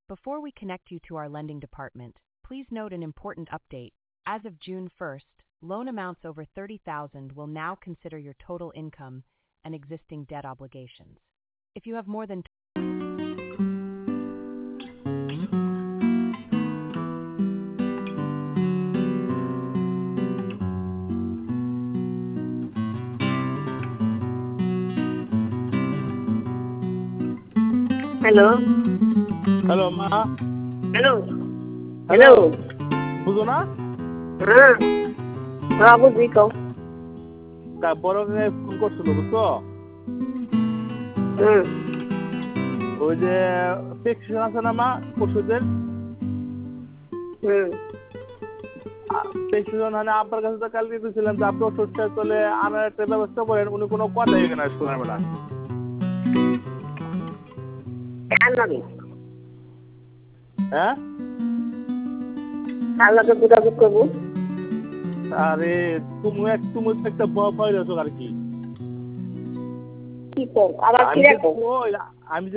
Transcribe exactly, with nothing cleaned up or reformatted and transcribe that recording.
Before we connect you to our lending department, please note an important update. As of June first, loan amounts over thirty thousand will now consider your total income and existing debt obligations. If you have more than hello hello মা। Hello hello hello বুঝো না? হ্যাঁ হ্যাঁ বুঝি কও তা বড় কাকাই ফোন করছিল বুঝছো? হুম ওই যে প্রেসক্রিপশন আছে না মা ওষুধের, হুম প্রেসক্রিপশন মানে আপনার কাছে তো কালকে দিয়েছিলাম যে আপনি ওষুধটা চলে আনার একটা ব্যবস্থা করেন, উনি কোনো কথাই এখানে শোনাবে না। কার লাগে হ্যাঁ কার লাগে যোগাযোগ করবো আরে তুমি এক তুমি তো একটা ভয় রয়েছো আর কি। কি কর আবার কি আমি যে রাখো ওই আমি যে